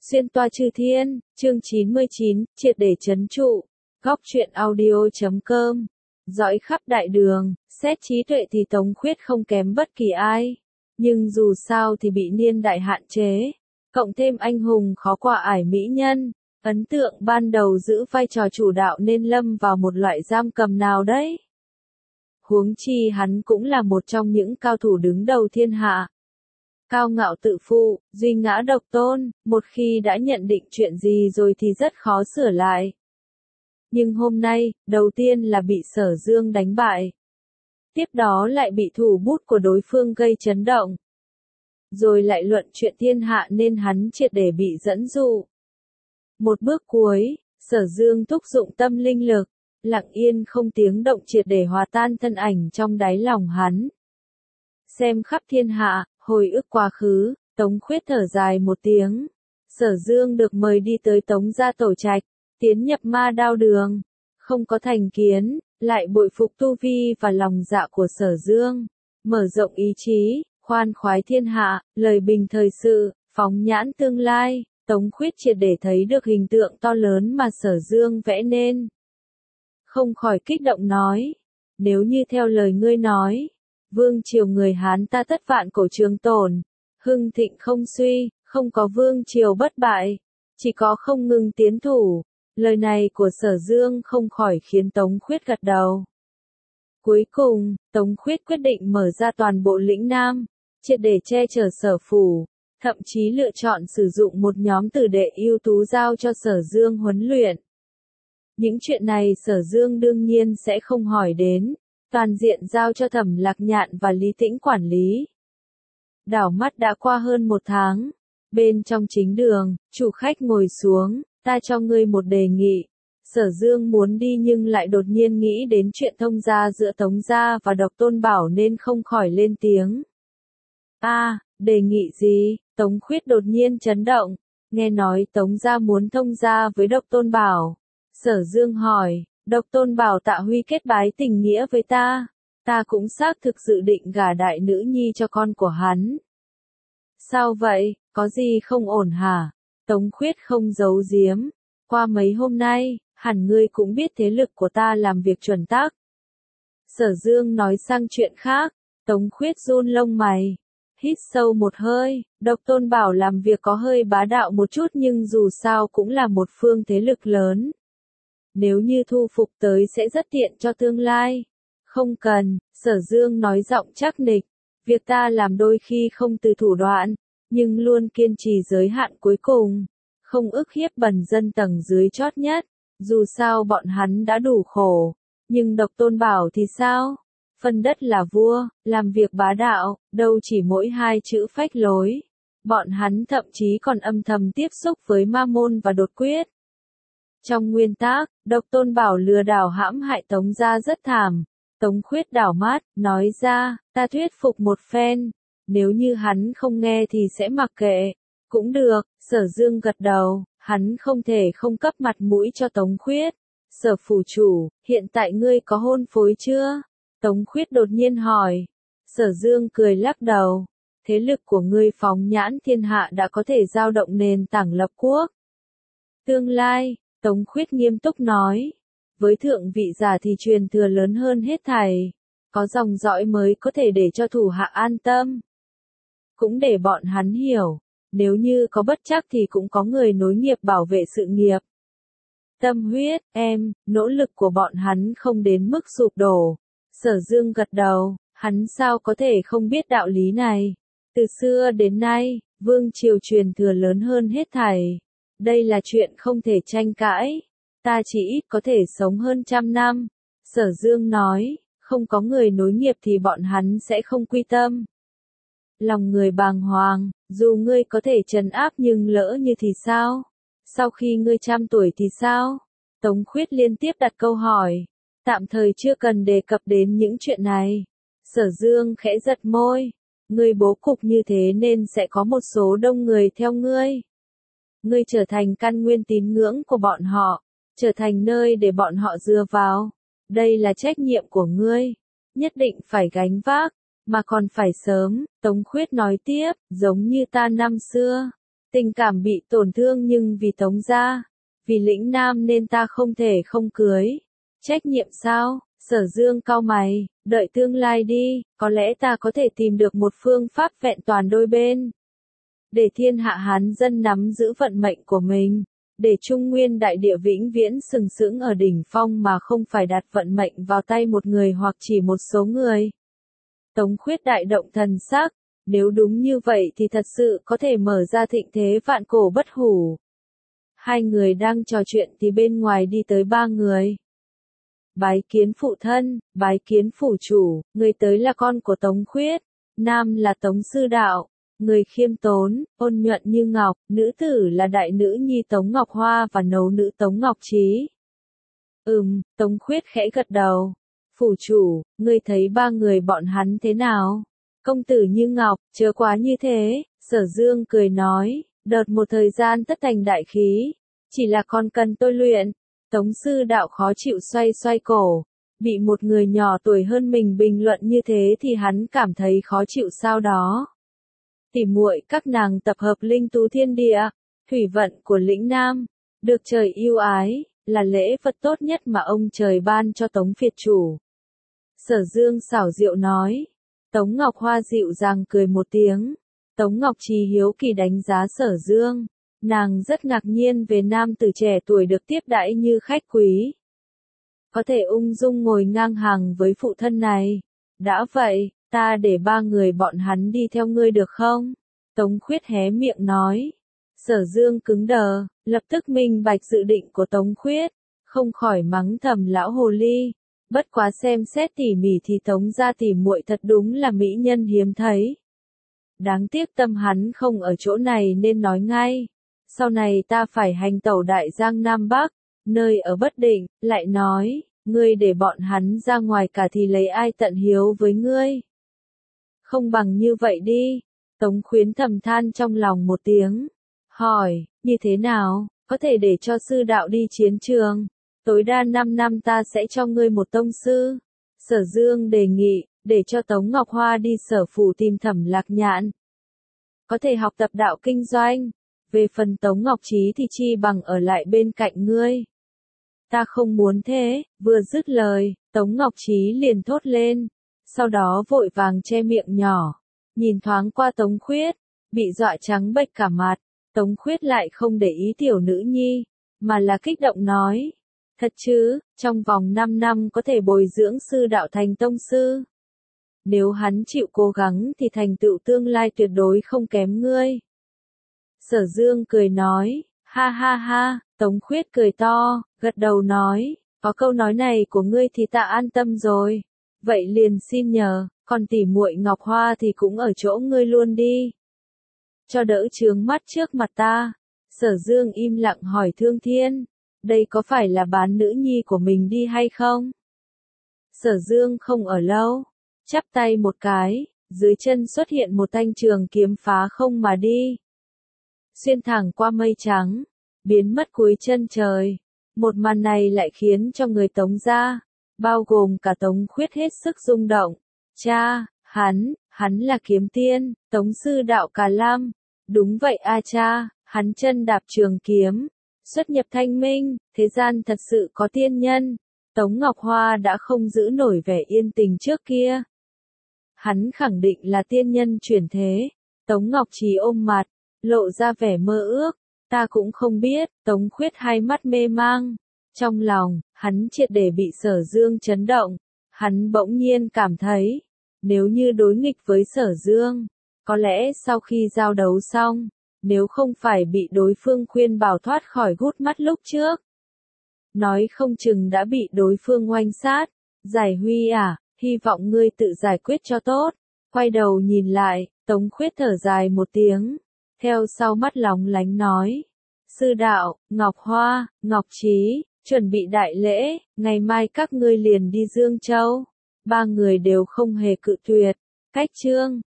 Xuyên toa chư thiên, chương 99, triệt để trấn trụ. Góc truyện audio.com. Dõi khắp đại đường, xét trí tuệ thì Tống Khuyết không kém bất kỳ ai. Nhưng dù sao thì bị niên đại hạn chế. Cộng thêm anh hùng khó qua ải mỹ nhân. Ấn tượng ban đầu giữ vai trò chủ đạo nên lâm vào một loại giam cầm nào đấy. Huống chi hắn cũng là một trong những cao thủ đứng đầu thiên hạ. Cao ngạo tự phụ, duy ngã độc tôn, một khi đã nhận định chuyện gì rồi thì rất khó sửa lại. Nhưng hôm nay, đầu tiên là bị Sở Dương đánh bại. Tiếp đó lại bị thủ bút của đối phương gây chấn động. Rồi lại luận chuyện thiên hạ nên hắn triệt để bị dẫn dụ. Một bước cuối, Sở Dương thúc dụng tâm linh lực, lặng yên không tiếng động triệt để hòa tan thân ảnh trong đáy lòng hắn. Xem khắp thiên hạ, hồi ức quá khứ, Tống Khuyết thở dài một tiếng. Sở Dương được mời đi tới Tống gia tổ trạch, tiến nhập ma đao đường. Không có thành kiến, lại bội phục tu vi và lòng dạ của Sở Dương. Mở rộng ý chí, khoan khoái thiên hạ, lời bình thời sự, phóng nhãn tương lai. Tống Khuyết triệt để thấy được hình tượng to lớn mà Sở Dương vẽ nên. Không khỏi kích động nói, nếu như theo lời ngươi nói, vương triều người Hán ta tất vạn cổ trường tồn, hưng thịnh không suy, không có vương triều bất bại, chỉ có không ngừng tiến thủ. Lời này của Sở Dương không khỏi khiến Tống Khuyết gật đầu. Cuối cùng, Tống Khuyết quyết định mở ra toàn bộ lĩnh Nam, triệt để che chở Sở phủ, thậm chí lựa chọn sử dụng một nhóm tử đệ ưu tú giao cho Sở Dương huấn luyện. Những chuyện này Sở Dương đương nhiên sẽ không hỏi đến, toàn diện giao cho Thẩm Lạc Nhạn và Lý Tĩnh quản lý. Đảo mắt đã qua hơn một tháng, bên trong chính đường, chủ khách ngồi xuống, ta cho ngươi một đề nghị. Sở Dương muốn đi nhưng lại đột nhiên nghĩ đến chuyện thông gia giữa Tống gia và Độc Tôn Bảo nên không khỏi lên tiếng. Đề nghị gì? Tống Khuyết đột nhiên chấn động, nghe nói Tống gia muốn thông gia với Độc Tôn Bảo. Sở Dương hỏi, Độc Tôn Bảo Tạ Huy kết bái tình nghĩa với ta cũng xác thực dự định gả đại nữ nhi cho con của hắn. Sao vậy, có gì không ổn hả? Tống Khuyết không giấu giếm, qua mấy hôm nay, hẳn ngươi cũng biết thế lực của ta làm việc chuẩn tắc. Sở Dương nói sang chuyện khác, Tống Khuyết run lông mày, hít sâu một hơi, Độc Tôn Bảo làm việc có hơi bá đạo một chút nhưng dù sao cũng là một phương thế lực lớn. Nếu như thu phục tới sẽ rất tiện cho tương lai. Không cần, Sở Dương nói giọng chắc nịch, việc ta làm đôi khi không từ thủ đoạn, nhưng luôn kiên trì giới hạn cuối cùng, không ức hiếp bần dân tầng dưới chót nhất, dù sao bọn hắn đã đủ khổ, nhưng Độc Tôn Bảo thì sao? Phân đất là vua, làm việc bá đạo, đâu chỉ mỗi hai chữ phách lối. Bọn hắn thậm chí còn âm thầm tiếp xúc với ma môn và đột quyết. Trong nguyên tắc, Độc Tôn Bảo lừa đảo hãm hại Tống gia rất thảm. Tống Khuyết đảo mắt, nói ra, ta thuyết phục một phen. Nếu như hắn không nghe thì sẽ mặc kệ. Cũng được, Sở Dương gật đầu, hắn không thể không cấp mặt mũi cho Tống Khuyết. Sở phủ chủ, hiện tại ngươi có hôn phối chưa? Tống Khuyết đột nhiên hỏi. Sở Dương cười lắc đầu. Thế lực của ngươi phóng nhãn thiên hạ đã có thể giao động nền tảng lập quốc. Tương lai, Tống Khuyết nghiêm túc nói. Với thượng vị giả thì truyền thừa lớn hơn hết thảy. Có dòng dõi mới có thể để cho thủ hạ an tâm. Cũng để bọn hắn hiểu. Nếu như có bất trắc thì cũng có người nối nghiệp bảo vệ sự nghiệp. Tâm huyết, nỗ lực của bọn hắn không đến mức sụp đổ. Sở Dương gật đầu, hắn sao có thể không biết đạo lý này. Từ xưa đến nay, vương triều truyền thừa lớn hơn hết thảy. Đây là chuyện không thể tranh cãi. Ta chỉ ít có thể sống hơn 100 năm. Sở Dương nói, không có người nối nghiệp thì bọn hắn sẽ không quy tâm. Lòng người bàng hoàng, dù ngươi có thể trấn áp nhưng lỡ như thì sao? Sau khi ngươi 100 tuổi thì sao? Tống Khuyết liên tiếp đặt câu hỏi. Tạm thời chưa cần đề cập đến những chuyện này. Sở Dương khẽ giật môi. Ngươi bố cục như thế nên sẽ có một số đông người theo ngươi. Ngươi trở thành căn nguyên tín ngưỡng của bọn họ. Trở thành nơi để bọn họ dựa vào. Đây là trách nhiệm của ngươi. Nhất định phải gánh vác. Mà còn phải sớm, Tống Khuyết nói tiếp, giống như ta năm xưa. Tình cảm bị tổn thương nhưng vì Tống gia, vì Lĩnh Nam nên ta không thể không cưới. Trách nhiệm sao? Sở Dương cau mày, đợi tương lai đi, có lẽ ta có thể tìm được một phương pháp vẹn toàn đôi bên. Để thiên hạ Hán dân nắm giữ vận mệnh của mình, để Trung Nguyên đại địa vĩnh viễn sừng sững ở đỉnh phong mà không phải đặt vận mệnh vào tay một người hoặc chỉ một số người. Tống Khuyết đại động thần sắc, nếu đúng như vậy thì thật sự có thể mở ra thịnh thế vạn cổ bất hủ. Hai người đang trò chuyện thì bên ngoài đi tới ba người. Bái kiến phụ thân, bái kiến phủ chủ, người tới là con của Tống Khuyết, nam là Tống Sư Đạo, người khiêm tốn, ôn nhuận như ngọc, nữ tử là đại nữ nhi Tống Ngọc Hoa và nấu nữ Tống Ngọc Trí. Tống Khuyết khẽ gật đầu. Phủ chủ, ngươi thấy ba người bọn hắn thế nào? Công tử như ngọc, chớ quá như thế, Sở Dương cười nói, đợt một thời gian tất thành đại khí, chỉ là còn cần tôi luyện. Tống Sư Đạo khó chịu xoay xoay cổ, bị một người nhỏ tuổi hơn mình bình luận như thế thì hắn cảm thấy khó chịu sao đó. Tỉ muội các nàng tập hợp linh tú thiên địa, thủy vận của Lĩnh Nam, được trời yêu ái, là lễ vật tốt nhất mà ông trời ban cho Tống Việt chủ. Sở Dương xảo diệu nói. Tống Ngọc Hoa dịu dàng cười một tiếng. Tống Ngọc Trì hiếu kỳ đánh giá Sở Dương. Nàng rất ngạc nhiên về nam tử trẻ tuổi được tiếp đãi như khách quý. Có thể ung dung ngồi ngang hàng với phụ thân này. Đã vậy, ta để ba người bọn hắn đi theo ngươi được không? Tống Khuyết hé miệng nói. Sở Dương cứng đờ, lập tức minh bạch dự định của Tống Khuyết, không khỏi mắng thầm lão hồ ly. Bất quá xem xét tỉ mỉ thì Tống gia tỉ muội thật đúng là mỹ nhân hiếm thấy. Đáng tiếc tâm hắn không ở chỗ này nên nói ngay. Sau này ta phải hành tẩu đại giang Nam Bắc, nơi ở bất định, lại nói, ngươi để bọn hắn ra ngoài cả thì lấy ai tận hiếu với ngươi. Không bằng như vậy đi. Tống Khuyến thầm than trong lòng một tiếng. Hỏi, như thế nào, có thể để cho sư đạo đi chiến trường? Tối đa 5 năm ta sẽ cho ngươi một tông sư. Sở Dương đề nghị, để cho Tống Ngọc Hoa đi Sở phủ tìm Thẩm Lạc Nhạn. Có thể học tập đạo kinh doanh. Về phần Tống Ngọc Trí thì chi bằng ở lại bên cạnh ngươi. Ta không muốn thế, vừa dứt lời, Tống Ngọc Trí liền thốt lên. Sau đó vội vàng che miệng nhỏ. Nhìn thoáng qua Tống Khuyết, bị dọa trắng bệch cả mặt. Tống Khuyết lại không để ý tiểu nữ nhi, mà là kích động nói. Thật chứ, trong vòng 5 năm có thể bồi dưỡng sư đạo thành tông sư. Nếu hắn chịu cố gắng thì thành tựu tương lai tuyệt đối không kém ngươi. Sở Dương cười nói, ha ha ha, Tống Khuyết cười to, gật đầu nói, có câu nói này của ngươi thì ta an tâm rồi. Vậy liền xin nhờ, còn tỉ muội Ngọc Hoa thì cũng ở chỗ ngươi luôn đi. Cho đỡ chướng mắt trước mặt ta. Sở Dương im lặng hỏi Thương Thiên, đây có phải là bán nữ nhi của mình đi hay không? Sở Dương không ở lâu, chắp tay một cái, dưới chân xuất hiện một thanh trường kiếm phá không mà đi. Xuyên thẳng qua mây trắng, biến mất cuối chân trời. Một màn này lại khiến cho người Tống gia, bao gồm cả Tống Khuyết hết sức rung động. Cha, hắn là kiếm tiên, Tống sư đạo Cà Lam. Đúng vậy a cha, hắn chân đạp trường kiếm, xuất nhập thanh minh, thế gian thật sự có tiên nhân. Tống Ngọc Hoa đã không giữ nổi vẻ yên tình trước kia. Hắn khẳng định là tiên nhân chuyển thế. Tống Ngọc Trí ôm mặt, lộ ra vẻ mơ ước. Ta cũng không biết. Tống Khuyết hai mắt mê mang. Trong lòng, hắn triệt để bị Sở Dương chấn động. Hắn bỗng nhiên cảm thấy, nếu như đối nghịch với Sở Dương, có lẽ sau khi giao đấu xong, nếu không phải bị đối phương khuyên bảo thoát khỏi gút mắt lúc trước, nói không chừng đã bị đối phương oanh sát. Giải Huy à, hy vọng ngươi tự giải quyết cho tốt. Quay đầu nhìn lại, Tống Khuyết thở dài một tiếng, theo sau mắt lóng lánh nói. Sư đạo, Ngọc Hoa, Ngọc Trí, chuẩn bị đại lễ, ngày mai các ngươi liền đi Dương Châu. Ba người đều không hề cự tuyệt. Cách chương